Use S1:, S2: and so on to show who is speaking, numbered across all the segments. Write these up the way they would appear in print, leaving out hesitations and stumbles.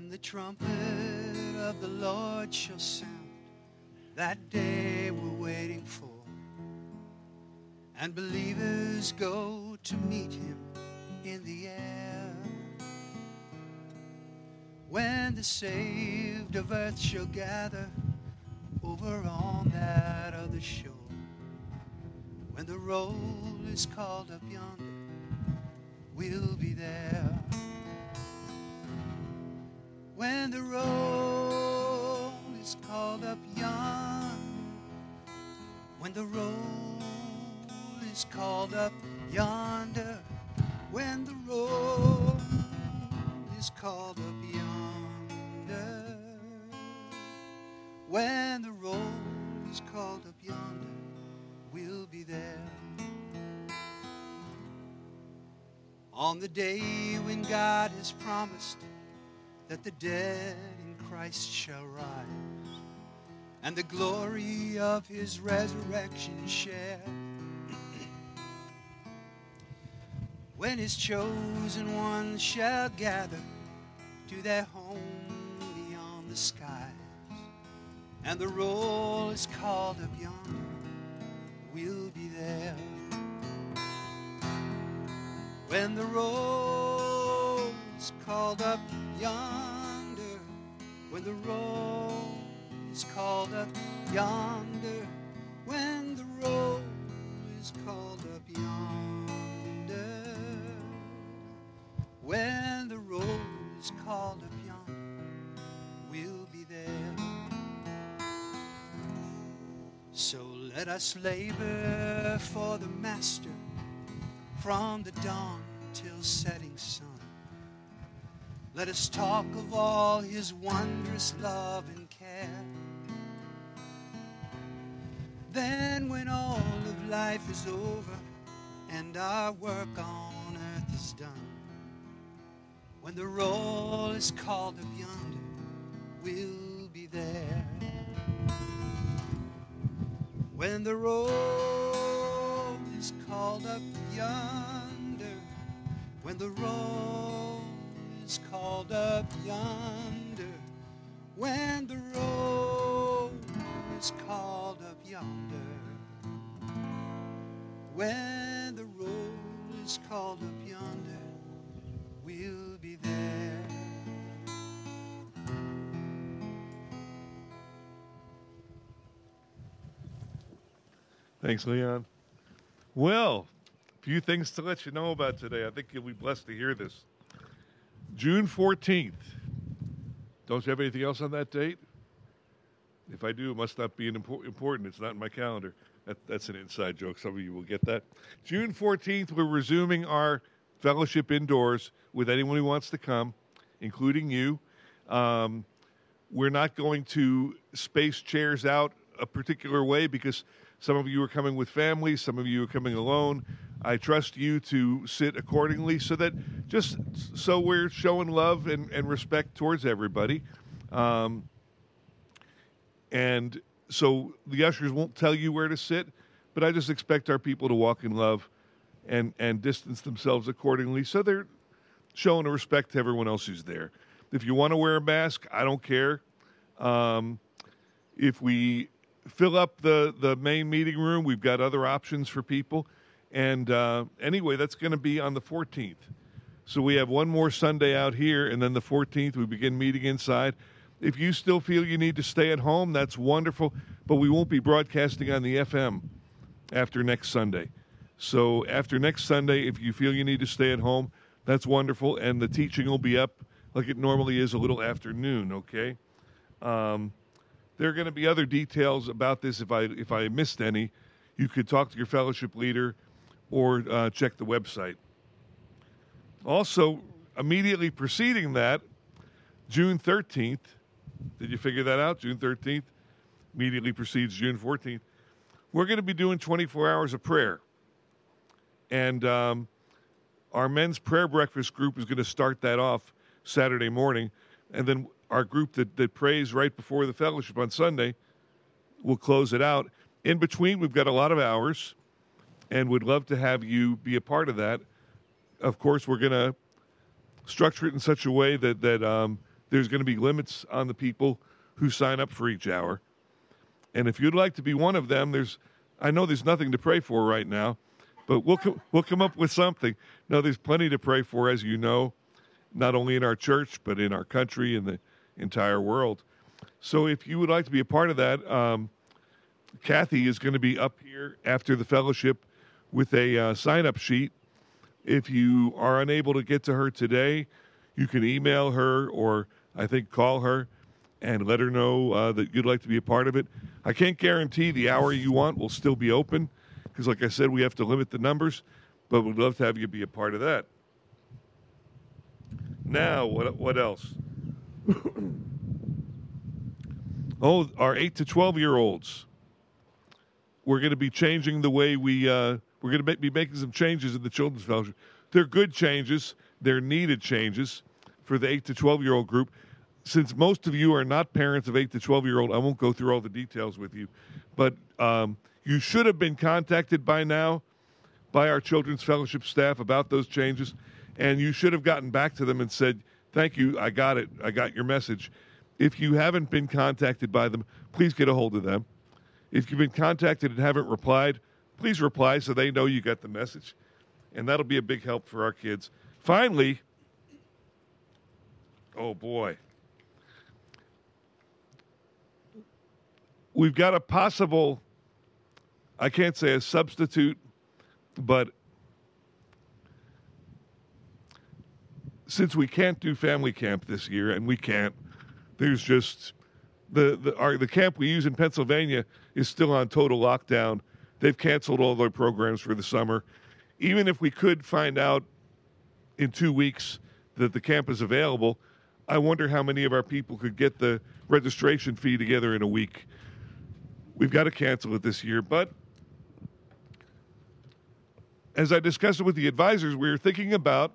S1: When the trumpet of the Lord shall sound, that day we're waiting for, and believers go to meet him in the air. When the saved of earth shall gather over on that other shore, when the roll is called up yonder, we'll be there. When the roll is called up yonder, when the roll is called up yonder, when the roll is called up yonder, when the roll is called up yonder, we'll be there. On the day when God has promised that the dead in Christ shall rise, and the glory of his resurrection share. When his chosen ones shall gather to their home beyond the skies, and the roll is called up yonder, we'll be there. When the roll is called up yonder, when the roll is called up yonder, when the roll is called up yonder, when the roll is called up yonder, we'll be there. So let us labor for the Master from the dawn till setting sun. Let us talk of all his wondrous love and care. Then when all of life is over and our work on earth is done, when the roll is called up yonder, we'll be there. When the roll is called up yonder, when the roll is called up yonder, when the roll is called up yonder, when the roll is called up yonder, we'll be there.
S2: Thanks, Leon. Well, a few things to let you know about today. I think you'll be blessed to hear this. June 14th. Don't you have anything else on that date? If I do, it must not be important. It's not in my calendar. That's an inside joke. Some of you will get that. June 14th, we're resuming our fellowship indoors with anyone who wants to come, including you. We're not going to space chairs out a particular way because some of you are coming with families, some of you are coming alone. I trust you to sit accordingly so that just so we're showing love and respect towards everybody. And so the ushers won't tell you where to sit, but I just expect our people to walk in love and distance themselves accordingly so they're showing a respect to everyone else who's there. If you want to wear a mask, I don't care. If we fill up the main meeting room, we've got other options for people. And anyway, that's going to be on the 14th. So we have one more Sunday out here, and then the 14th we begin meeting inside. If you still feel you need to stay at home, that's wonderful, but we won't be broadcasting on the FM after next Sunday. So after next Sunday, if you feel you need to stay at home, that's wonderful, and the teaching will be up like it normally is a little after noon, okay? There are going to be other details about this. If I missed any, you could talk to your fellowship leader or check the website. Also, immediately preceding that, June 13th, did you figure that out? June 13th immediately precedes June 14th. We're going to be doing 24 hours of prayer. And our men's prayer breakfast group is going to start that off Saturday morning. And then our group that prays right before the fellowship on Sunday will close it out. In between, we've got a lot of hours, and would love to have you be a part of that. Of course, we're going to structure it in such a way that there's going to be limits on the people who sign up for each hour. And if you'd like to be one of them, I know there's nothing to pray for right now, but we'll come up with something. No, there's plenty to pray for, as you know, not only in our church, but in our country and the entire world. So if you would like to be a part of that, Kathy is going to be up here after the fellowship with a sign-up sheet. If you are unable to get to her today, you can email her or I think call her and let her know that you'd like to be a part of it. I can't guarantee the hour you want will still be open because, like I said, we have to limit the numbers, but we'd love to have you be a part of that. Now, what else? Our 8 to 12-year-olds. We're going to be changing the way we're going to be making some changes in the Children's Fellowship. They're good changes. They're needed changes for the 8 to 12-year-old group. Since most of you are not parents of 8 to 12-year-old, I won't go through all the details with you, but you should have been contacted by now by our Children's Fellowship staff about those changes, and you should have gotten back to them and said, thank you, I got it, I got your message. If you haven't been contacted by them, please get a hold of them. If you've been contacted and haven't replied, please reply so they know you got the message, and that'll be a big help for our kids. Finally, oh boy, we've got a possible, I can't say a substitute, but since we can't do family camp this year, and we can't, there's just the camp we use in Pennsylvania is still on total lockdown. They've canceled all their programs for the summer. Even if we could find out in 2 weeks that the camp is available, I wonder how many of our people could get the registration fee together in a week. We've got to cancel it this year. But as I discussed it with the advisors, we were thinking about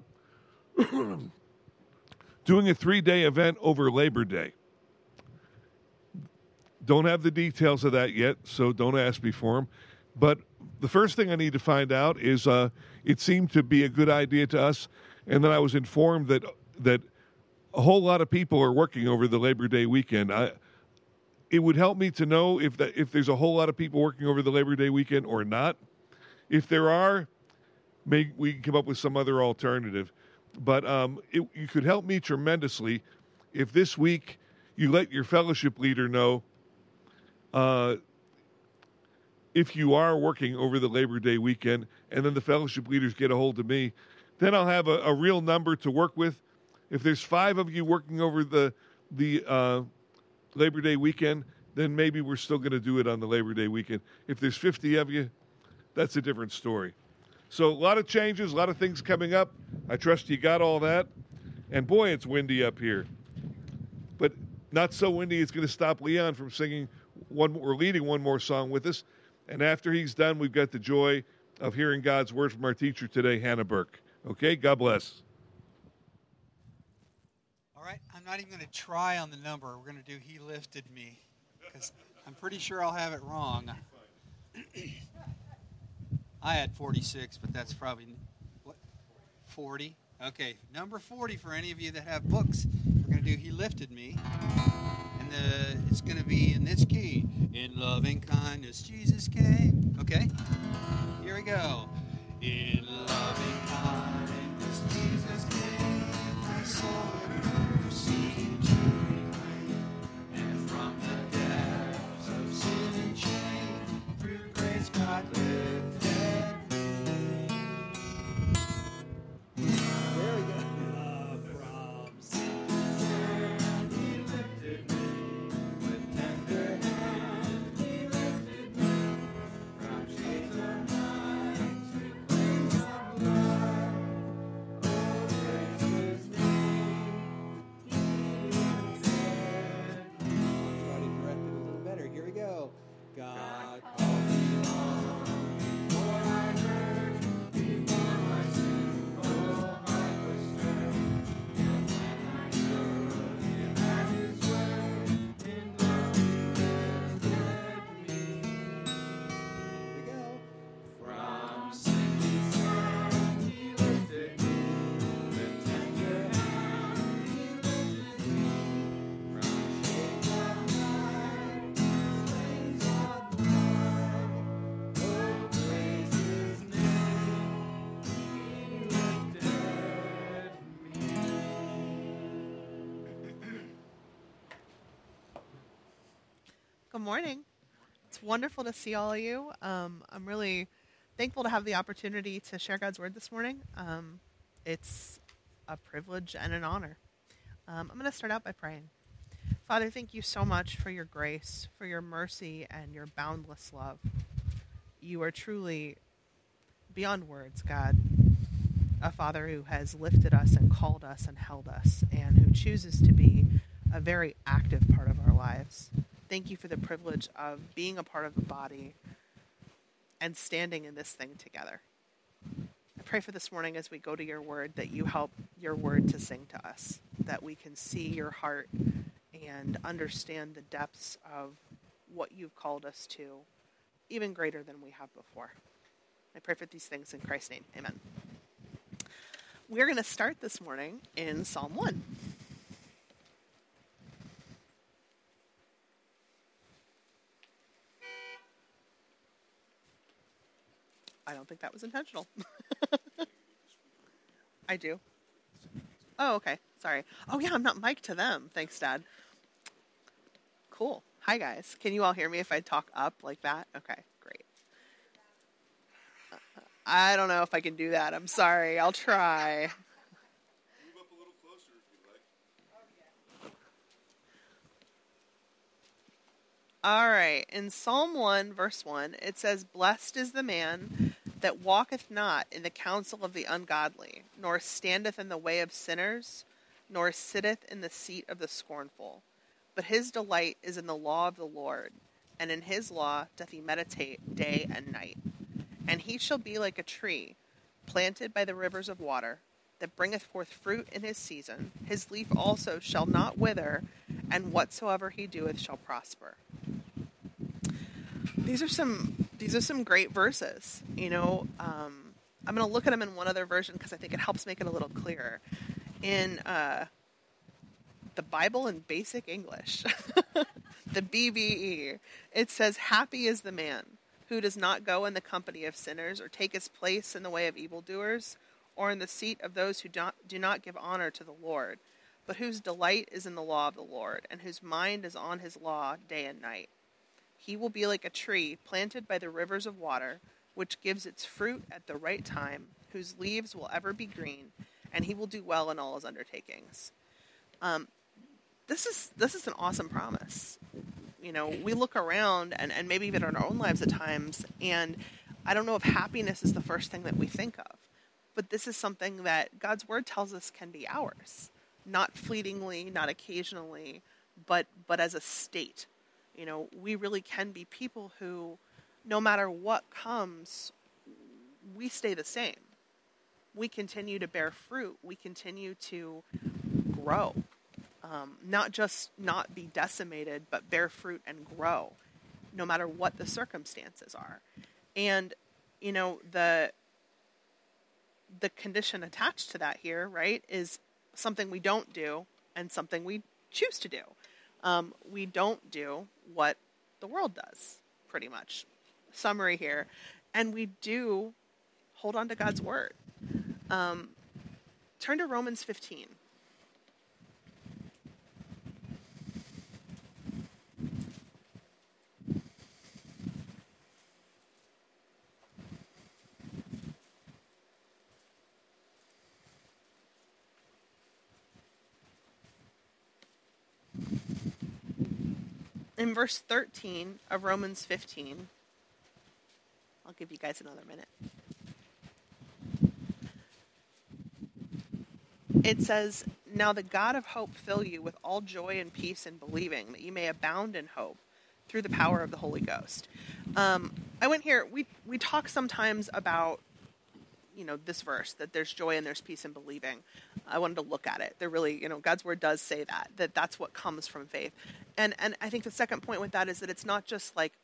S2: doing a 3-day event over Labor Day. Don't have the details of that yet, so don't ask me for them. But the first thing I need to find out is it seemed to be a good idea to us, and then I was informed that a whole lot of people are working over the Labor Day weekend. It would help me to know if there's a whole lot of people working over the Labor Day weekend or not. If there are, maybe we can come up with some other alternative. But you could help me tremendously if this week you let your fellowship leader know if you are working over the Labor Day weekend, and then the fellowship leaders get a hold of me. Then I'll have a real number to work with. If there's 5 of you working over the Labor Day weekend, then maybe we're still going to do it on the Labor Day weekend. If there's 50 of you, that's a different story. So a lot of changes, a lot of things coming up. I trust you got all that. And boy, it's windy up here. But not so windy it's going to stop Leon from singing leading one more song with us. And after he's done, we've got the joy of hearing God's word from our teacher today, Hannah Burke. Okay, God bless.
S1: All right, I'm not even going to try on the number. We're going to do He Lifted Me, because I'm pretty sure I'll have it wrong. I had 46, but that's probably, 40? Okay, number 40 for any of you that have books. We're going to do He Lifted Me. And it's going to be in this key. In loving kindness, Jesus came. Okay? Here we go. In loving kindness, Jesus came. He saw mercy and joy. And from the depths of sin and shame, through grace God lifted me. There we go. From sin to sin, He lifted me. With tender hand, He lifted me. From shades of night to flames of blood. Oh, praise His name. He lifted me. I'll try to correct it a little better. Here we go. God called me home.
S3: Good morning. It's wonderful to see all of you. I'm really thankful to have the opportunity to share God's Word this morning. It's a privilege and an honor. I'm going to start out by praying. Father, thank you so much for your grace, for your mercy, and your boundless love. You are truly beyond words, God. A Father who has lifted us and called us and held us, and who chooses to be a very active part of our lives. Thank you for the privilege of being a part of the body and standing in this thing together. I pray for this morning as we go to your word that you help your word to sing to us, that we can see your heart and understand the depths of what you've called us to, even greater than we have before. I pray for these things in Christ's name. Amen. We're going to start this morning in Psalm 1. I don't think that was intentional. I do. Oh, okay. Sorry. Oh, yeah, I'm not mic'd to them. Thanks, Dad. Cool. Hi, guys. Can you all hear me if I talk up like that? Okay, great. I don't know if I can do that. I'm sorry. I'll try.
S2: Move up a little closer if you like.
S3: All right. In Psalm 1, verse 1, it says, "Blessed is the man that walketh not in the counsel of the ungodly, nor standeth in the way of sinners, nor sitteth in the seat of the scornful. But his delight is in the law of the Lord, and in his law doth he meditate day and night. And he shall be like a tree planted by the rivers of water, that bringeth forth fruit in his season. His leaf also shall not wither, and whatsoever he doeth shall prosper." These are some great verses. You know, I'm going to look at them in one other version because I think it helps make it a little clearer. In the Bible in Basic English, the BBE, it says, "Happy is the man who does not go in the company of sinners, or take his place in the way of evildoers, or in the seat of those who do not give honor to the Lord, but whose delight is in the law of the Lord, and whose mind is on his law day and night. He will be like a tree planted by the rivers of water, which gives its fruit at the right time, whose leaves will ever be green, and he will do well in all his undertakings." This is an awesome promise. You know, we look around and maybe even in our own lives at times, and I don't know if happiness is the first thing that we think of, but this is something that God's word tells us can be ours, not fleetingly, not occasionally, but as a state. You know, we really can be people who, no matter what comes, we stay the same. We continue to bear fruit. We continue to grow. Not just not be decimated, but bear fruit and grow, no matter what the circumstances are. And, you know, the condition attached to that here, right, is something we don't do and something we choose to do. We don't do what the world does, pretty much. Summary here. And we do hold on to God's word. Turn to Romans 15. In verse 13 of Romans 15, I'll give you guys another minute. It says, "Now the God of hope fill you with all joy and peace in believing, that you may abound in hope through the power of the Holy Ghost." I went here, we talk sometimes about, you know, this verse, that there's joy and there's peace in believing. I wanted to look at it. They're really, you know, God's word does say that that's what comes from faith. And I think the second point with that is that it's not just like,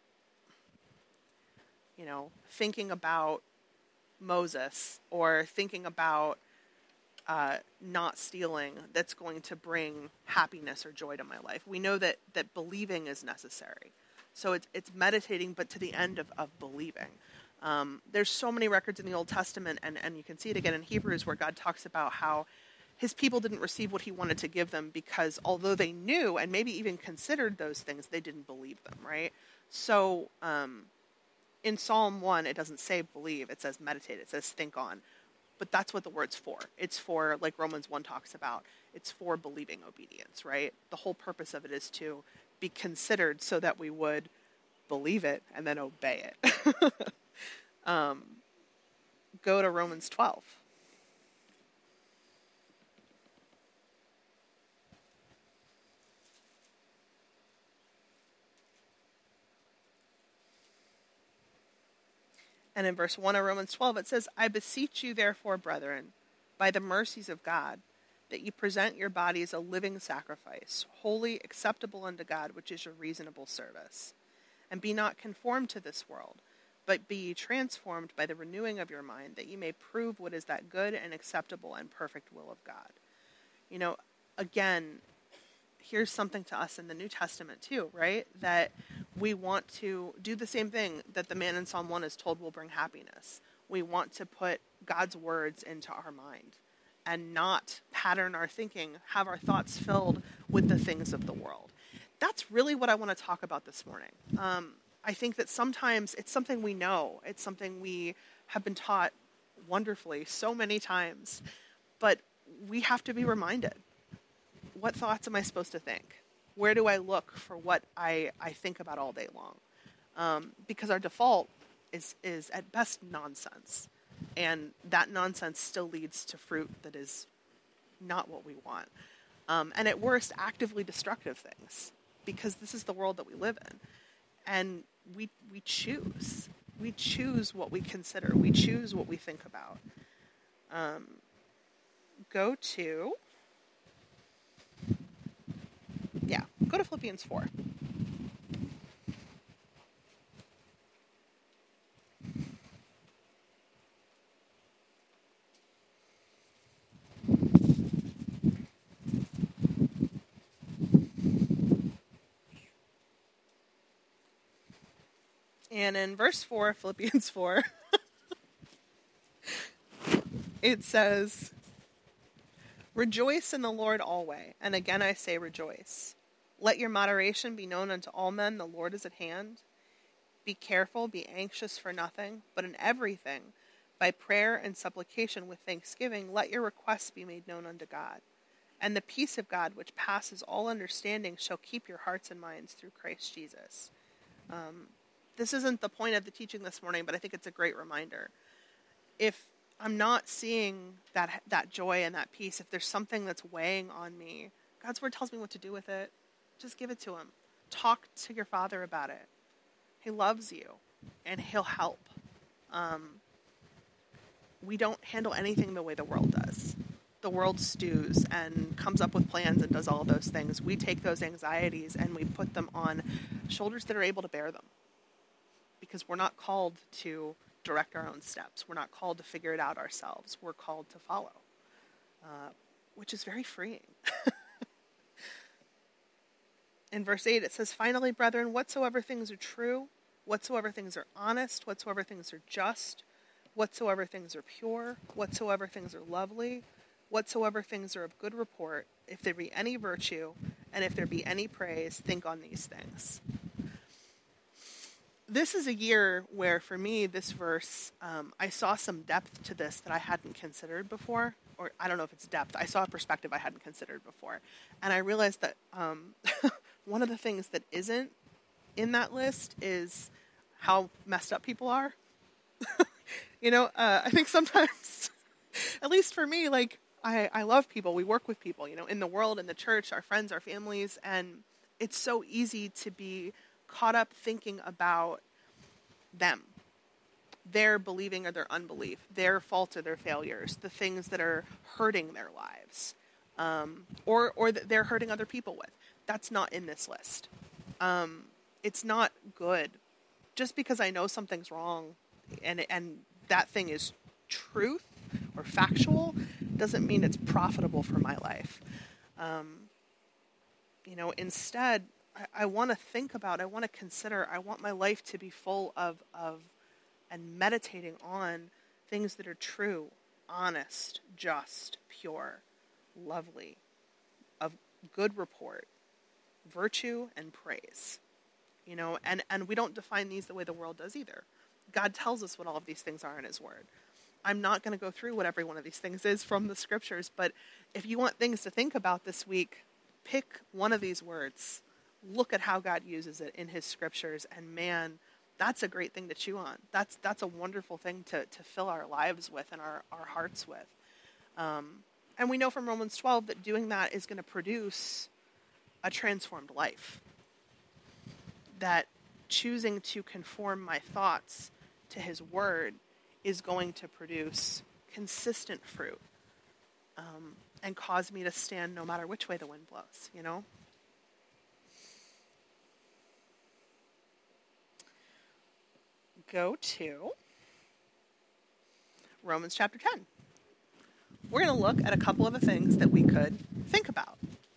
S3: you know, thinking about Moses or thinking about not stealing that's going to bring happiness or joy to my life. We know that believing is necessary. So it's meditating, but to the end of believing. There's so many records in the Old Testament, and you can see it again in Hebrews, where God talks about how his people didn't receive what he wanted to give them because although they knew and maybe even considered those things, they didn't believe them, right? So in Psalm 1, it doesn't say believe, it says meditate, it says think on. But that's what the word's for. It's for, like Romans 1 talks about, it's for believing obedience, right? The whole purpose of it is to be considered so that we would believe it and then obey it. Go to Romans 12. And in verse 1 of Romans 12, it says, I beseech you, therefore, brethren, by the mercies of God, that you present your bodies a living sacrifice, holy, acceptable unto God, which is your reasonable service. And be not conformed to this world, but be ye transformed by the renewing of your mind, that ye may prove what is that good and acceptable and perfect will of God. You know, again, here's something to us in the New Testament too, right? That we want to do the same thing that the man in Psalm 1 is told will bring happiness. We want to put God's words into our mind and not pattern our thinking, have our thoughts filled with the things of the world. That's really what I want to talk about this morning. I think that sometimes it's something we know. It's something we have been taught wonderfully so many times. But we have to be reminded. What thoughts am I supposed to think? Where do I look for what I think about all day long? Because our default is at best nonsense. And that nonsense still leads to fruit that is not what we want. And at worst, actively destructive things. Because this is the world that we live in. And we choose. We choose what we consider. We choose what we think about. Go to Philippians 4. And in verse 4, Philippians 4, it says, rejoice in the Lord always, and again I say rejoice. Let your moderation be known unto all men, the Lord is at hand. Be careful, be anxious for nothing, but in everything, by prayer and supplication with thanksgiving, let your requests be made known unto God. And the peace of God, which passes all understanding, shall keep your hearts and minds through Christ Jesus. This isn't the point of the teaching this morning, but I think it's a great reminder. If I'm not seeing that joy and that peace, if there's something that's weighing on me, God's word tells me what to do with it. Just give it to him. Talk to your Father about it. He loves you, and he'll help. We don't handle anything the way the world does. The world stews and comes up with plans and does all those things. We take those anxieties and we put them on shoulders that are able to bear them. Because we're not called to direct our own steps. We're not called to figure it out ourselves. We're called to follow, which is very freeing. In verse 8, it says, finally, brethren, whatsoever things are true, whatsoever things are honest, whatsoever things are just, whatsoever things are pure, whatsoever things are lovely, whatsoever things are of good report, if there be any virtue, and if there be any praise, think on these things. This is a year where, for me, this verse, I saw some depth to this that I hadn't considered before. Or I don't know if it's depth. I saw a perspective I hadn't considered before. And I realized that one of the things that isn't in that list is how messed up people are. I think sometimes, at least for me, like, I love people. We work with people, in the world, in the church, our friends, our families. And it's so easy to be caught up thinking about them, their believing or their unbelief, their faults or their failures, the things that are hurting their lives, or that they're hurting other people with. That's not in this list. It's not good. Just because I know something's wrong and that thing is truth or factual doesn't mean it's profitable for my life. Instead, I want to think about, I want to consider, I want my life to be full of and meditating on things that are true, honest, just, pure, lovely, of good report, virtue, and praise. And we don't define these the way the world does either. God tells us what all of these things are in his word. I'm not going to go through what every one of these things is from the scriptures, but if you want things to think about this week, pick one of these words. Look at how God uses it in his scriptures, and man, that's a great thing to chew on. That's a wonderful thing to fill our lives with and our hearts with. And we know from Romans 12 that doing that is going to produce a transformed life. That choosing to conform my thoughts to his word is going to produce consistent fruit, and cause me to stand no matter which way the wind blows, Go to Romans chapter 10. We're going to look at a couple of the things that we could think about.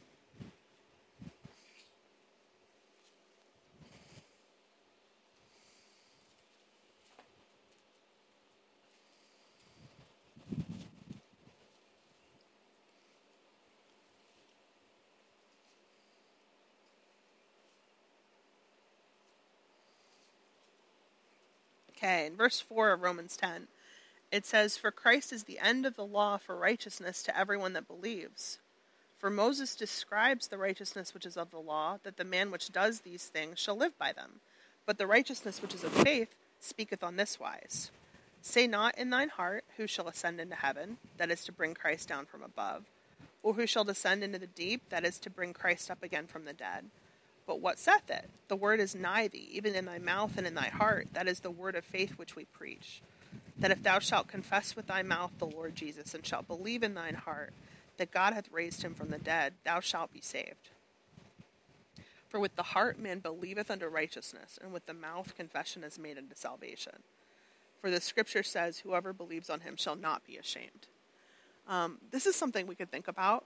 S3: Okay, in verse 4 of Romans 10, it says, "For Christ is the end of the law for righteousness to everyone that believes. For Moses describes the righteousness which is of the law, that the man which does these things shall live by them. But the righteousness which is of faith speaketh on this wise. Say not in thine heart, who shall ascend into heaven, that is to bring Christ down from above, or who shall descend into the deep, that is to bring Christ up again from the dead. But what saith it? The word is nigh thee, even in thy mouth and in thy heart. That is the word of faith which we preach. That if thou shalt confess with thy mouth the Lord Jesus, and shalt believe in thine heart that God hath raised him from the dead, thou shalt be saved. For with the heart man believeth unto righteousness, and with the mouth confession is made unto salvation. For the scripture says, whoever believes on him shall not be ashamed." This is something we could think about.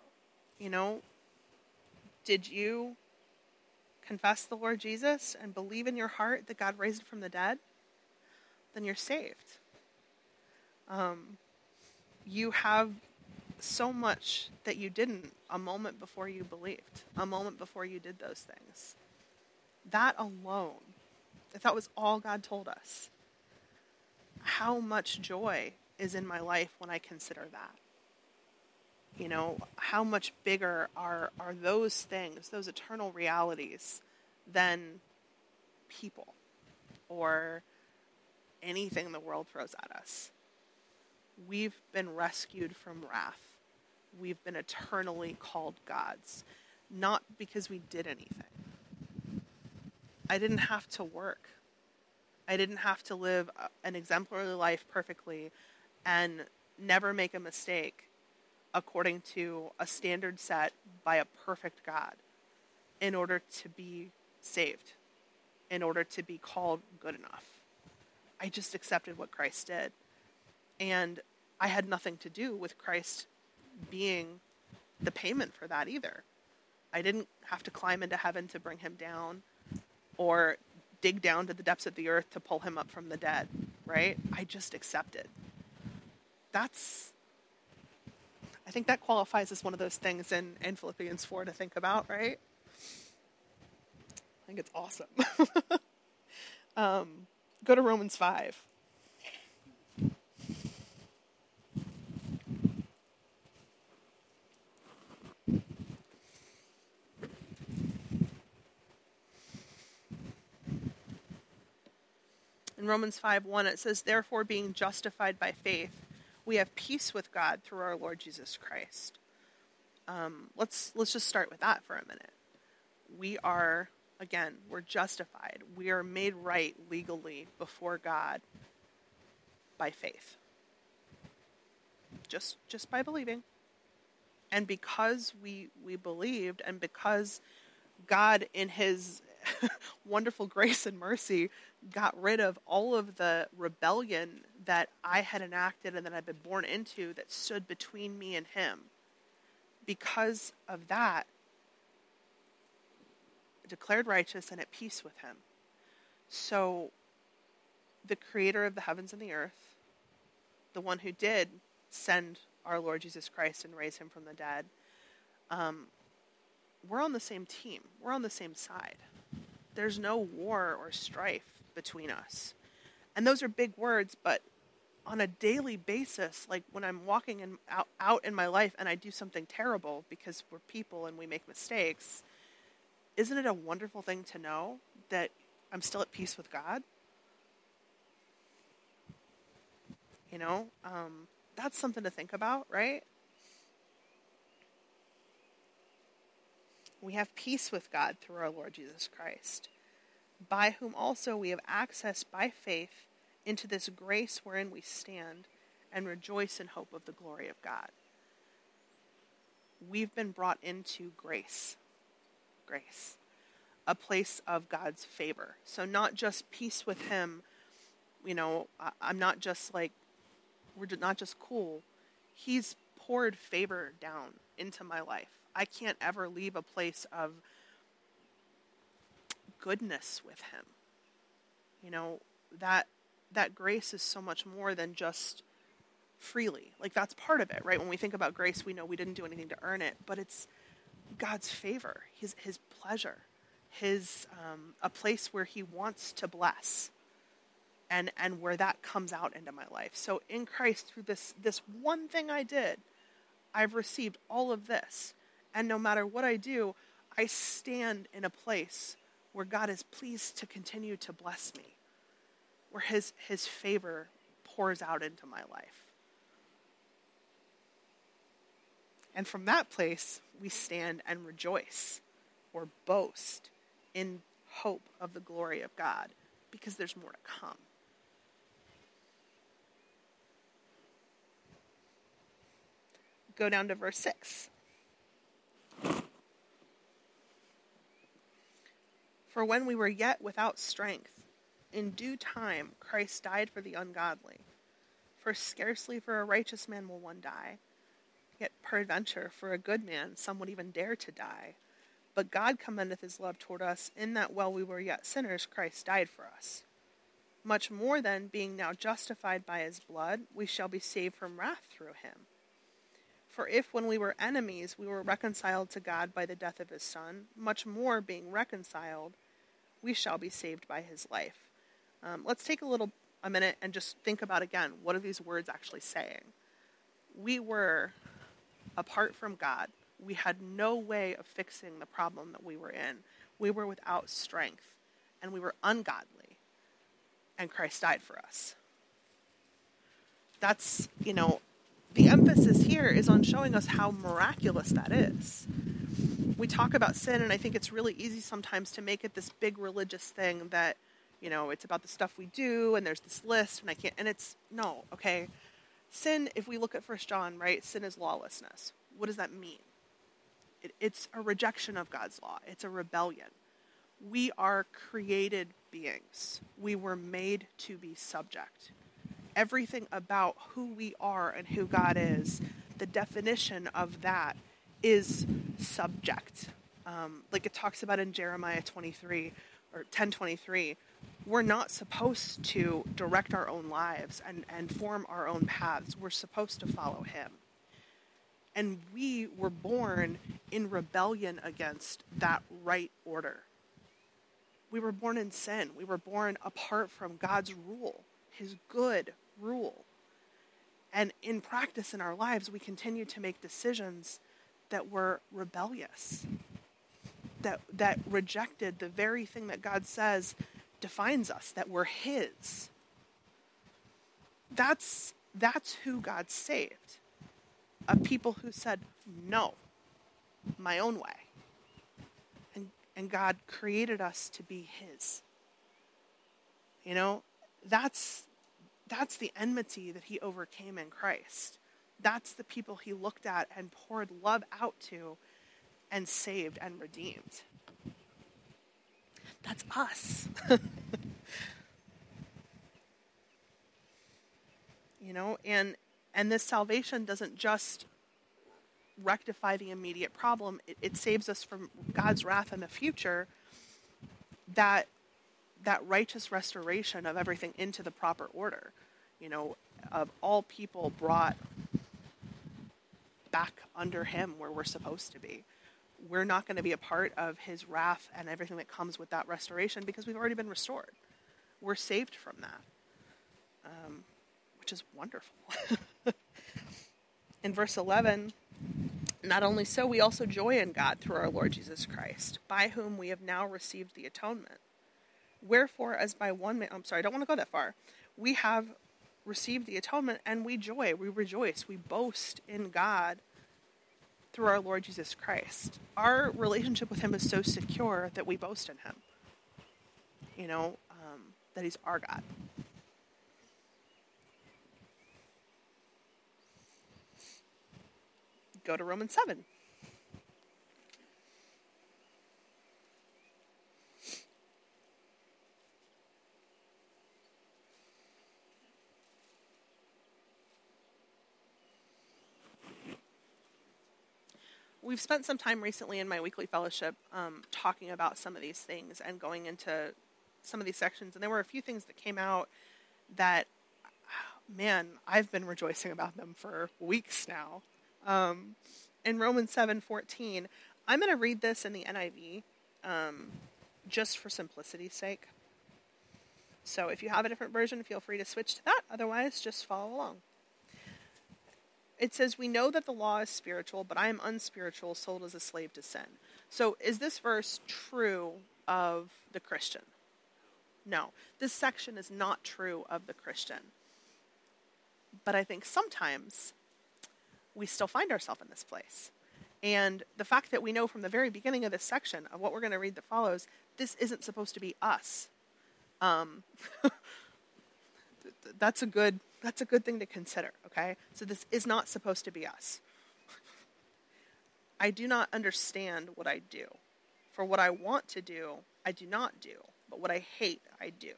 S3: Did you confess the Lord Jesus and believe in your heart that God raised him from the dead? Then you're saved. You have so much that you didn't a moment before you believed, a moment before you did those things. That alone, if that was all God told us, how much joy is in my life when I consider that? How much bigger are those things, those eternal realities, than people or anything the world throws at us? We've been rescued from wrath. We've been eternally called gods, not because we did anything. I didn't have to work. I didn't have to live an exemplary life perfectly and never make a mistake according to a standard set by a perfect God in order to be saved, in order to be called good enough. I just accepted what Christ did. And I had nothing to do with Christ being the payment for that either. I didn't have to climb into heaven to bring him down or dig down to the depths of the earth to pull him up from the dead, right? I just accepted. I think that qualifies as one of those things in Philippians 4 to think about, right? I think it's awesome. Go to Romans 5. In Romans 5:1, it says, "Therefore, being justified by faith, we have peace with God through our Lord Jesus Christ." Let's just start with that for a minute. We're justified. We are made right legally before God by faith. Just by believing. And because we believed, and because God in his wonderful grace and mercy got rid of all of the rebellion that I had enacted and that I'd been born into that stood between me and him. Because of that, declared righteous and at peace with him. So the creator of the heavens and the earth, the one who did send our Lord Jesus Christ and raise him from the dead, we're on the same team. We're on the same side. There's no war or strife between us. And those are big words, but on a daily basis, like when I'm walking out in my life and I do something terrible, because we're people and we make mistakes, isn't it a wonderful thing to know that I'm still at peace with God? You know, that's something to think about, right? We have peace with God through our Lord Jesus Christ, by whom also we have access by faith into this grace wherein we stand and rejoice in hope of the glory of God. We've been brought into grace, a place of God's favor. So not just peace with him, you know, I'm not just like, we're not just cool. He's poured favor down into my life. I can't ever leave a place of goodness with him. You know, that grace is so much more than just freely. Like, that's part of it, right? When we think about grace, we know we didn't do anything to earn it, but it's God's favor, his pleasure, his a place where he wants to bless, and where that comes out into my life. So in Christ, through this one thing I did, I've received all of this. And no matter what I do, I stand in a place where God is pleased to continue to bless me, where his favor pours out into my life. And from that place, we stand and rejoice or boast in hope of the glory of God, because there's more to come. Go down to verse 6. For when we were yet without strength, in due time Christ died for the ungodly. For scarcely for a righteous man will one die, yet peradventure for a good man some would even dare to die. But God commendeth his love toward us, in that while we were yet sinners, Christ died for us. Much more then, being now justified by his blood, we shall be saved from wrath through him. For if when we were enemies we were reconciled to God by the death of his Son, much more being reconciled, we shall be saved by his life. Let's take a minute and just think about again, what are these words actually saying? We were apart from God. We had no way of fixing the problem that we were in. We were without strength, and we were ungodly, and Christ died for us. That's, you know, the emphasis here is on showing us how miraculous that is. We talk about sin, and I think it's really easy sometimes to make it this big religious thing that, you know, it's about the stuff we do, and there's this list, and it's, no, okay? Sin, if we look at 1 John, right, sin is lawlessness. What does that mean? It's a rejection of God's law. It's a rebellion. We are created beings. We were made to be subject. Everything about who we are and who God is, the definition of that is subject. Like it talks about in Jeremiah 23 or 10:23, we're not supposed to direct our own lives and form our own paths. We're supposed to follow him. And we were born in rebellion against that right order. We were born in sin. We were born apart from God's rule, his good rule. And in practice in our lives, we continue to make decisions that were rebellious, that rejected the very thing that God says defines us, that we're his. That's who God saved. A people who said, no, my own way. And God created us to be his. You know, that's the enmity that he overcame in Christ. That's the people he looked at and poured love out to and saved and redeemed. That's us. You know, and this salvation doesn't just rectify the immediate problem. It saves us from God's wrath in the future. That righteous restoration of everything into the proper order, you know, of all people brought back under him where we're supposed to be. We're not going to be a part of his wrath and everything that comes with that restoration because we've already been restored. We're saved from that, which is wonderful. In verse 11, not only so, we also joy in God through our Lord Jesus Christ, by whom we have now received the atonement. Wherefore, as by one man, I don't want to go that far. We have received the atonement and we joy, we rejoice, we boast in God through our Lord Jesus Christ. Our relationship with him is so secure that we boast in him. That he's our God. Go to Romans 7. We've spent some time recently in my weekly fellowship talking about some of these things and going into some of these sections. And there were a few things that came out that, man, I've been rejoicing about them for weeks now. In Romans 7:14, I'm going to read this in the NIV just for simplicity's sake. So if you have a different version, feel free to switch to that. Otherwise, just follow along. It says, we know that the law is spiritual, but I am unspiritual, sold as a slave to sin. So is this verse true of the Christian? No. This section is not true of the Christian. But I think sometimes we still find ourselves in this place. And the fact that we know from the very beginning of this section of what we're going to read that follows, this isn't supposed to be us. That's a good thing to consider, okay? So this is not supposed to be us. I do not understand what I do. For what I want to do, I do not do. But what I hate, I do.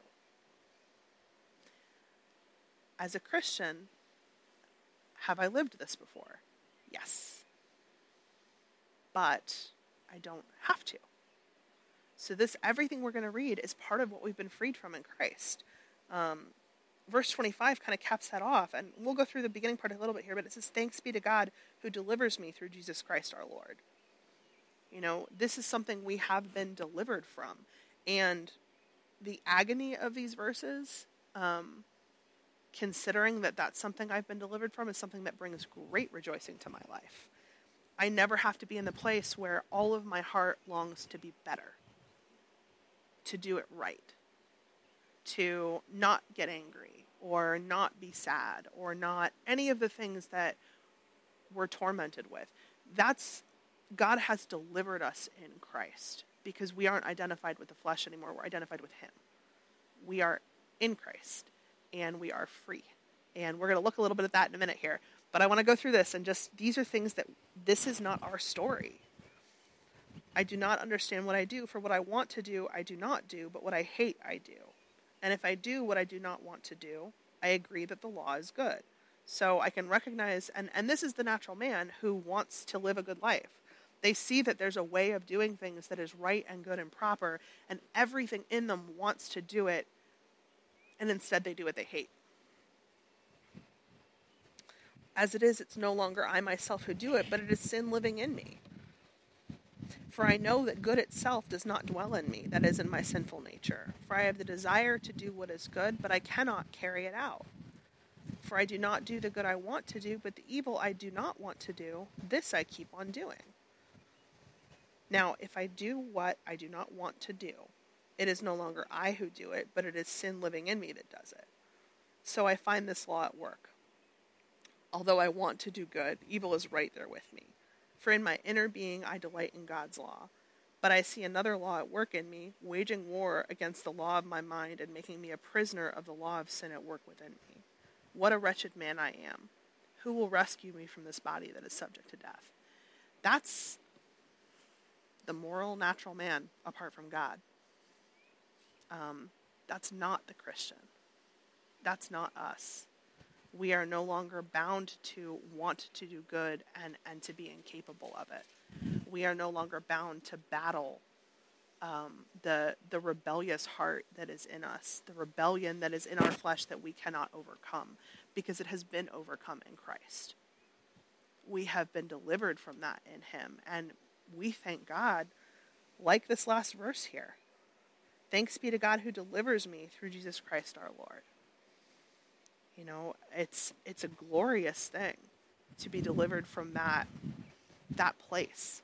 S3: As a Christian, have I lived this before? Yes. But I don't have to. So everything we're going to read is part of what we've been freed from in Christ. Verse 25 kind of caps that off, and we'll go through the beginning part a little bit here, but it says, thanks be to God who delivers me through Jesus Christ our Lord. This is something we have been delivered from. And the agony of these verses, considering that that's something I've been delivered from, is something that brings great rejoicing to my life. I never have to be in the place where all of my heart longs to be better, to do it right, to not get angry, or not be sad, or not any of the things that we're tormented with. God has delivered us in Christ, because we aren't identified with the flesh anymore. We're identified with him. We are in Christ, and we are free. And we're going to look a little bit at that in a minute here. But I want to go through this, and these are things this is not our story. I do not understand what I do. For what I want to do, I do not do, but what I hate, I do. And if I do what I do not want to do, I agree that the law is good. So I can recognize, and this is the natural man who wants to live a good life. They see that there's a way of doing things that is right and good and proper, and everything in them wants to do it, and instead they do what they hate. As it is, it's no longer I myself who do it, but it is sin living in me. For I know that good itself does not dwell in me, that is, in my sinful nature. For I have the desire to do what is good, but I cannot carry it out. For I do not do the good I want to do, but the evil I do not want to do, this I keep on doing. Now, if I do what I do not want to do, it is no longer I who do it, but it is sin living in me that does it. So I find this law at work. Although I want to do good, evil is right there with me. For in my inner being I delight in God's law. But I see another law at work in me, waging war against the law of my mind and making me a prisoner of the law of sin at work within me. What a wretched man I am. Who will rescue me from this body that is subject to death? That's the moral, natural man apart from God. That's not the Christian. That's not us. We are no longer bound to want to do good and to be incapable of it. We are no longer bound to battle the rebellious heart that is in us, the rebellion that is in our flesh that we cannot overcome, because it has been overcome in Christ. we have been delivered from that in him. And we thank God, like this last verse here. Thanks be to God who delivers me through Jesus Christ our Lord. You know, it's a glorious thing to be delivered from that place.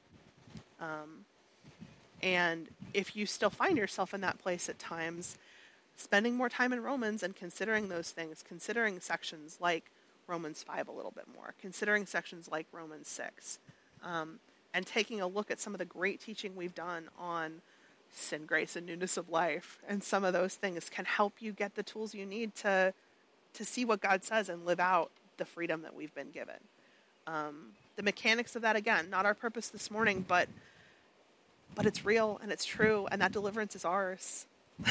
S3: And if you still find yourself in that place at times, spending more time in Romans and considering those things, considering sections like Romans 5 a little bit more, considering sections like Romans 6, and taking a look at some of the great teaching we've done on sin, grace, and newness of life, and some of those things can help you get the tools you need to see what God says and live out the freedom that we've been given. The mechanics of that, again, not our purpose this morning, but it's real and it's true, and that deliverance is ours.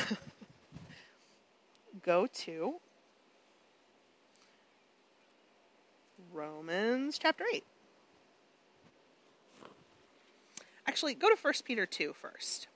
S3: Go to Romans chapter 8. Actually, go to 1 Peter 2 first.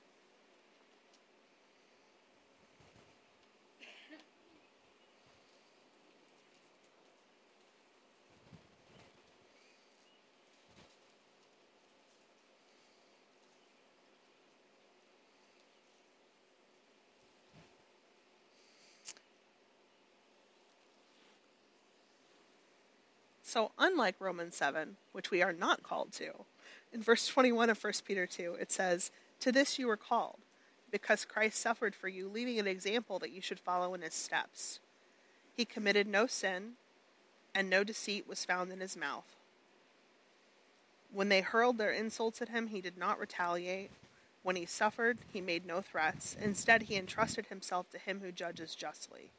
S3: So unlike Romans 7, which we are not called to, in verse 21 of 1 Peter 2, it says, "To this you were called, because Christ suffered for you, leaving an example that you should follow in his steps. He committed no sin, and no deceit was found in his mouth. When they hurled their insults at him, he did not retaliate. When he suffered, he made no threats. Instead, he entrusted himself to him who judges justly.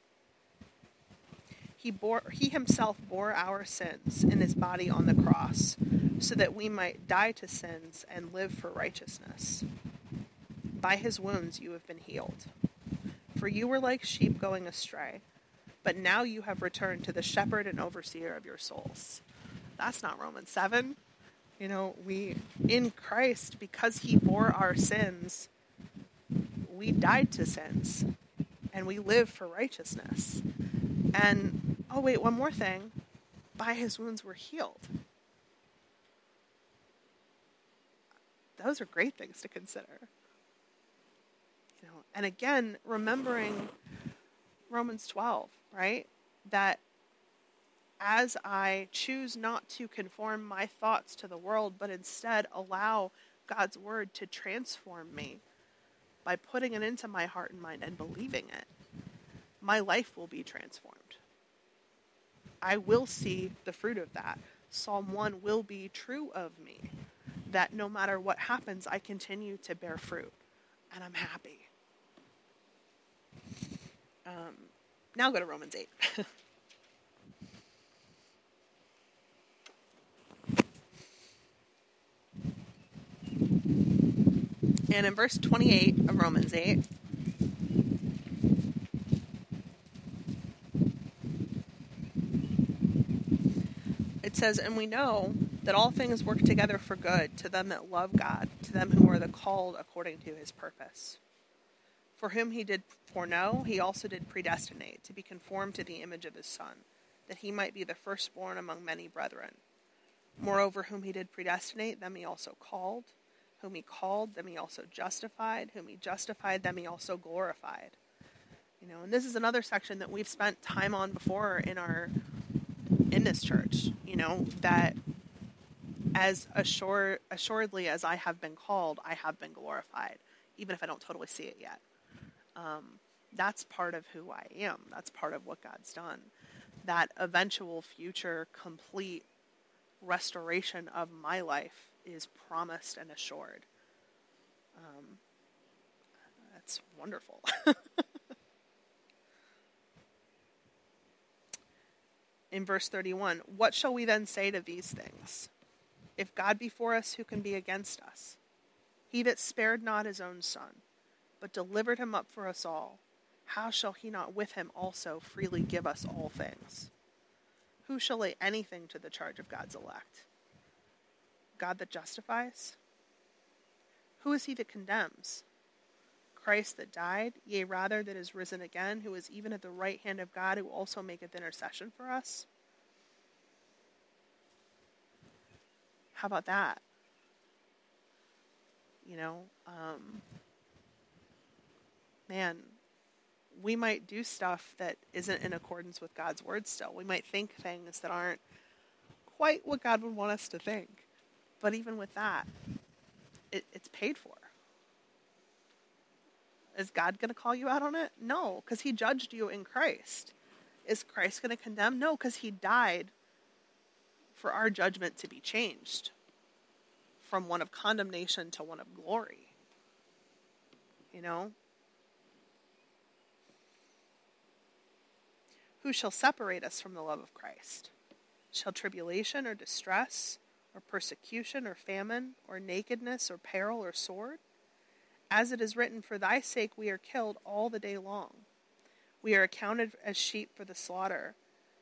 S3: He himself bore our sins in his body on the cross, so that we might die to sins and live for righteousness. By his wounds you have been healed. For you were like sheep going astray, but now you have returned to the shepherd and overseer of your souls." That's not Romans 7. You know, we, in Christ, because he bore our sins, we died to sins, and we live for righteousness. And, oh wait, one more thing. By his wounds we're healed. Those are great things to consider. You know, and again, remembering Romans 12, right? That as I choose not to conform my thoughts to the world, but instead allow God's word to transform me by putting it into my heart and mind and believing it, my life will be transformed. I will see the fruit of that. Psalm 1 will be true of me, that no matter what happens, I continue to bear fruit, and I'm happy. Now go to Romans 8. And in verse 28 of Romans 8, it says, "And we know that all things work together for good to them that love God, to them who are the called according to his purpose. For whom he did foreknow, he also did predestinate to be conformed to the image of his Son, that he might be the firstborn among many brethren. Moreover, whom he did predestinate, them he also called. Whom he called, them he also justified. Whom he justified, them he also glorified." You know, and this is another section that we've spent time on before in this church. You know, that as assuredly as I have been called, I have been glorified, even if I don't totally see it yet. That's part of who I am. That's part of what God's done. That eventual future complete restoration of my life is promised and assured. That's wonderful. In verse 31, "What shall we then say to these things? If God be for us, who can be against us? He that spared not his own Son, but delivered him up for us all, how shall he not with him also freely give us all things? Who shall lay anything to the charge of God's elect? God that justifies? Who is he that condemns? Christ that died, yea, rather that is risen again, who is even at the right hand of God, who also maketh intercession for us? How about that? Man, we might do stuff that isn't in accordance with God's word still. We might think things that aren't quite what God would want us to think. But even with that, it's paid for. Is God going to call you out on it? No, because he judged you in Christ. Is Christ going to condemn? No, because he died for our judgment to be changed from one of condemnation to one of glory. Who shall separate us from the love of Christ? Shall tribulation or distress or persecution or famine or nakedness or peril or sword? As it is written, for thy sake we are killed all the day long. We are accounted as sheep for the slaughter.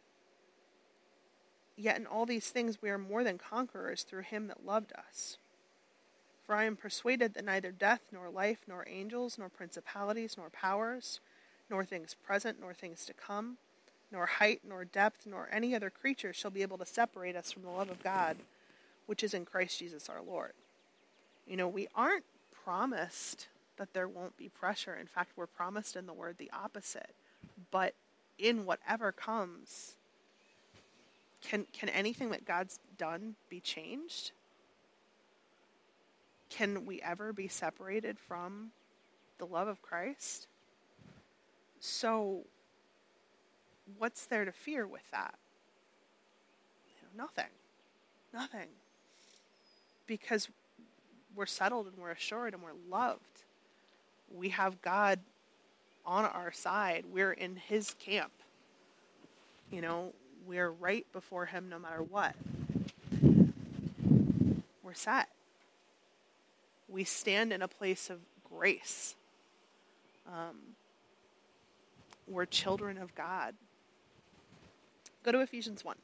S3: Yet in all these things we are more than conquerors through him that loved us. For I am persuaded that neither death, nor life, nor angels, nor principalities, nor powers, nor things present, nor things to come, nor height, nor depth, nor any other creature shall be able to separate us from the love of God, which is in Christ Jesus our Lord. We aren't promised that there won't be pressure. In fact, we're promised in the word the opposite. But in whatever comes, can anything that God's done be changed? Can we ever be separated from the love of Christ? So, what's there to fear with that? Nothing. Nothing. Because we're settled and we're assured and we're loved. We have God on our side. We're in his camp. We're right before him no matter what. We're set. We stand in a place of grace. We're children of God. Go to Ephesians 1.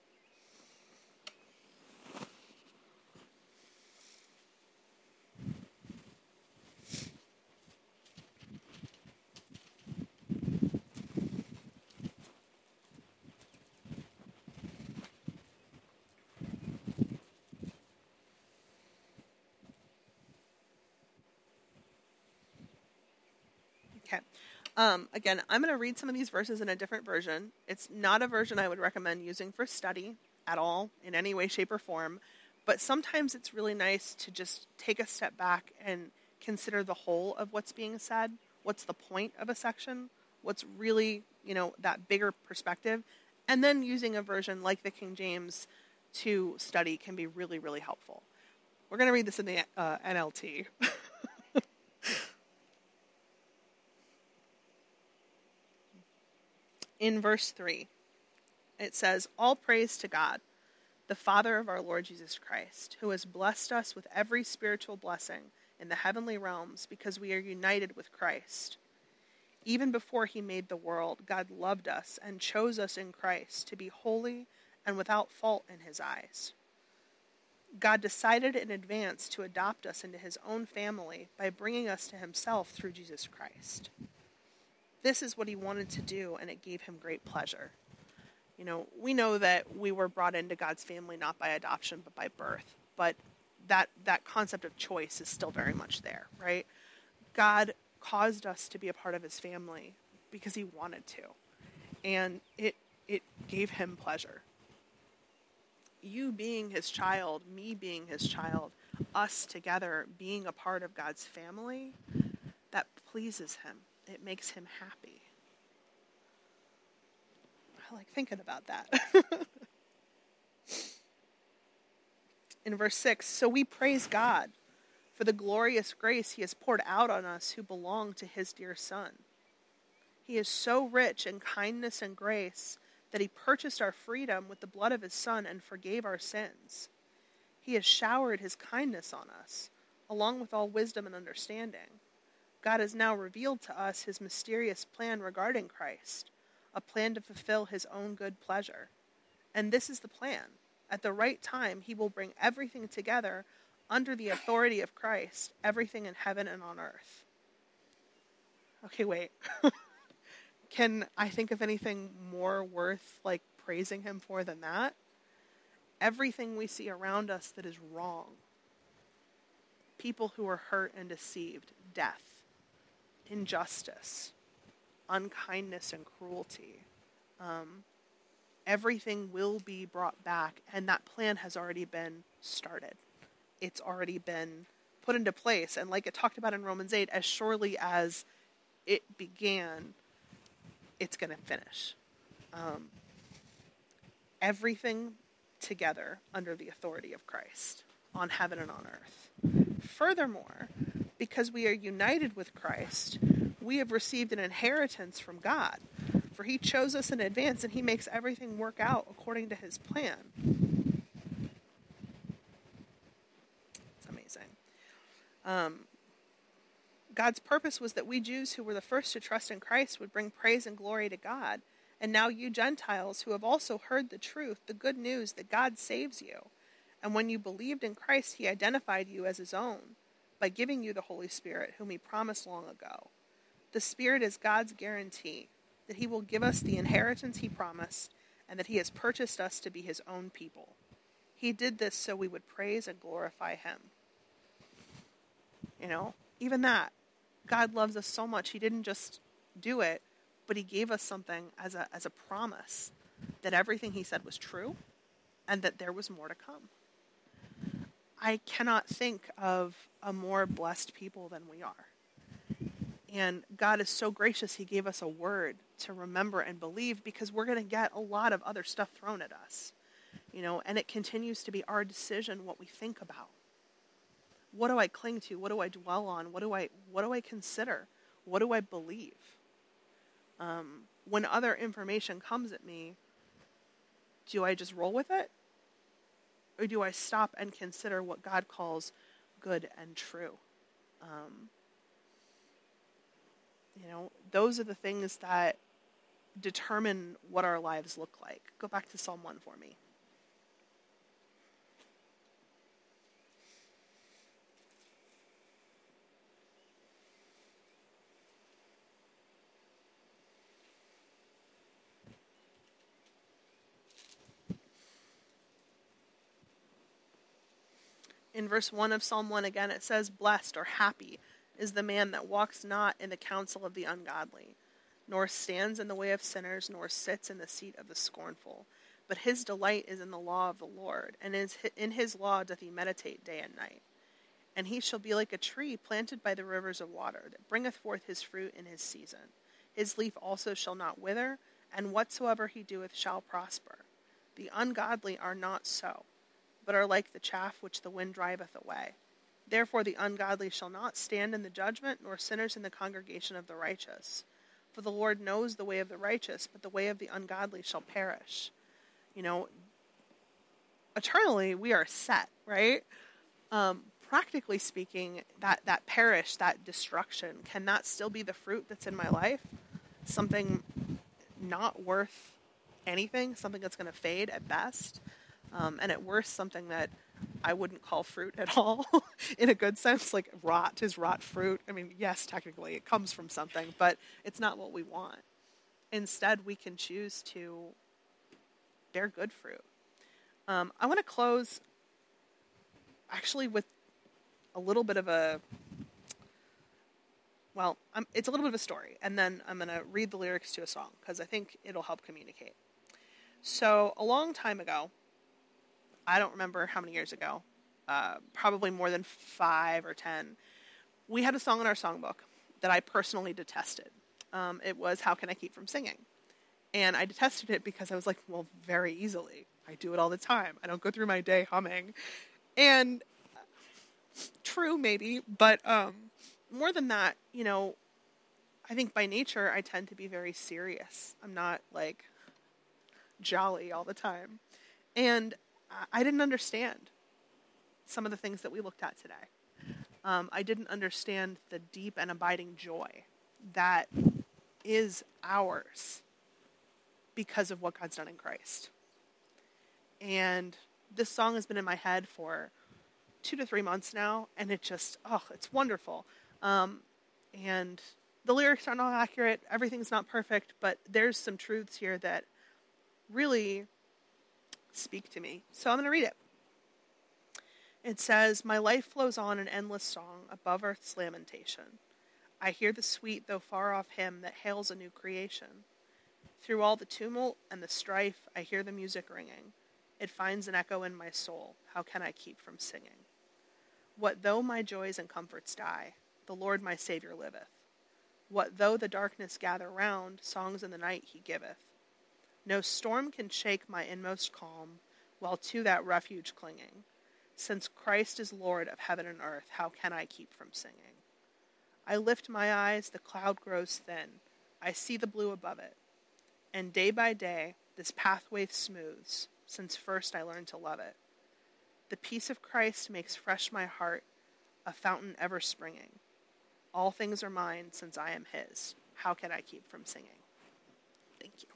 S3: Again, I'm going to read some of these verses in a different version. It's not a version I would recommend using for study at all, in any way, shape, or form. But sometimes it's really nice to just take a step back and consider the whole of what's being said. What's the point of a section? What's really, that bigger perspective? And then using a version like the King James to study can be really, really helpful. We're going to read this in the NLT. In verse 3, it says, all praise to God, the Father of our Lord Jesus Christ, who has blessed us with every spiritual blessing in the heavenly realms because we are united with Christ. Even before he made the world, God loved us and chose us in Christ to be holy and without fault in his eyes. God decided in advance to adopt us into his own family by bringing us to himself through Jesus Christ. This is what he wanted to do, and it gave him great pleasure. We know that we were brought into God's family not by adoption, but by birth. But that concept of choice is still very much there, right? God caused us to be a part of his family because he wanted to. And it gave him pleasure. You being his child, me being his child, us together being a part of God's family, that pleases him. It makes him happy. I like thinking about that. In verse 6, so we praise God for the glorious grace he has poured out on us who belong to his dear Son. He is so rich in kindness and grace that he purchased our freedom with the blood of his Son and forgave our sins. He has showered his kindness on us, along with all wisdom and understanding. God has now revealed to us his mysterious plan regarding Christ, a plan to fulfill his own good pleasure. And this is the plan. At the right time, he will bring everything together under the authority of Christ, everything in heaven and on earth. Okay, wait. Can I think of anything more worth praising him for than that? everything we see around us that is wrong, people who are hurt and deceived, death, injustice, unkindness and cruelty, everything will be brought back, and that plan has already been started. It's already been put into place, and like it talked about in Romans 8, as surely as it began, it's going to finish. Everything together under the authority of Christ, on heaven and on earth. Furthermore, because we are united with Christ, we have received an inheritance from God. For he chose us in advance, and he makes everything work out according to his plan. It's amazing. God's purpose was that we Jews who were the first to trust in Christ would bring praise and glory to God. And now you Gentiles who have also heard the truth, the good news that God saves you. And when you believed in Christ, he identified you as his own by giving you the Holy Spirit, whom he promised long ago. The Spirit is God's guarantee that he will give us the inheritance he promised and that he has purchased us to be his own people. He did this so we would praise and glorify him. You know, even that, God loves us so much, he didn't just do it, but he gave us something as a promise that everything he said was true and that there was more to come. I cannot think of a more blessed people than we are. And God is so gracious, he gave us a word to remember and believe, because we're going to get a lot of other stuff thrown at us. You know, and it continues to be our decision what we think about. What do I cling to? What do I dwell on? What do I consider? What do I believe? When other information comes at me, do I just roll with it? Or do I stop and consider what God calls good and true? You know, those are the things that determine what our lives look like. Go back to Psalm 1 for me. In verse 1 of Psalm 1 again, it says, "Blessed or happy is the man that walks not in the counsel of the ungodly, nor stands in the way of sinners, nor sits in the seat of the scornful. But his delight is in the law of the Lord, and in his law doth he meditate day and night. And he shall be like a tree planted by the rivers of water, that bringeth forth his fruit in his season. His leaf also shall not wither, and whatsoever he doeth shall prosper. The ungodly are not so, but are like the chaff which the wind driveth away. Therefore the ungodly shall not stand in the judgment, nor sinners in the congregation of the righteous. For the Lord knows the way of the righteous, but the way of the ungodly shall perish." You know, eternally we are set, right? Practically speaking, that perish, that destruction, can that still be the fruit that's in my life? Something not worth anything, something that's going to fade at best, and at worst something that I wouldn't call fruit at all, in a good sense. Like rot is rot fruit. I mean, yes, technically it comes from something, but it's not what we want. Instead, we can choose to bear good fruit. I want to close actually with a little bit of it's a little bit of a story, and then I'm going to read the lyrics to a song, because I think it'll help communicate. So, a long time ago, I don't remember how many years ago, probably more than 5 or 10, we had a song in our songbook that I personally detested. It was "How Can I Keep From Singing?" And I detested it because I was like, well, very easily. I do it all the time. I don't go through my day humming. And true, maybe, but more than that, you know, I think by nature I tend to be very serious. I'm not like jolly all the time. And I didn't understand some of the things that we looked at today. I didn't understand the deep and abiding joy that is ours because of what God's done in Christ. And this song has been in my head for 2 to 3 months now, and it just, it's wonderful. And the lyrics are not accurate, everything's not perfect, but there's some truths here that really speak to me. So I'm going to read it. It says, "My life flows on an endless song above earth's lamentation. I hear the sweet, though far off hymn that hails a new creation. Through all the tumult and the strife, I hear the music ringing. It finds an echo in my soul. How can I keep from singing? What though my joys and comforts die? The Lord my Savior liveth. What though the darkness gather round? Songs in the night he giveth. No storm can shake my inmost calm, while to that refuge clinging. Since Christ is Lord of heaven and earth, how can I keep from singing? I lift my eyes, the cloud grows thin. I see the blue above it. And day by day, this pathway smooths, since first I learned to love it. The peace of Christ makes fresh my heart, a fountain ever springing. All things are mine, since I am his. How can I keep from singing?" Thank you.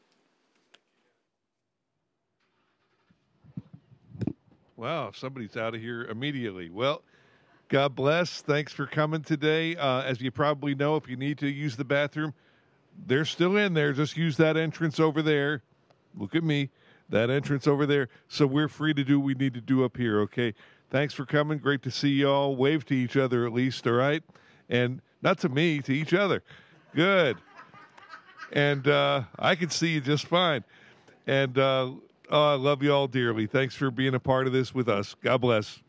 S2: Wow, somebody's out of here immediately. Well, God bless. Thanks for coming today. As you probably know, if you need to use the bathroom, they're still in there. Just use that entrance over there. Look at me. That entrance over there. So we're free to do what we need to do up here, okay? Thanks for coming. Great to see you all. Wave to each other at least, all right? And not to me, to each other. Good. And I can see you just fine. And I love you all dearly. Thanks for being a part of this with us. God bless.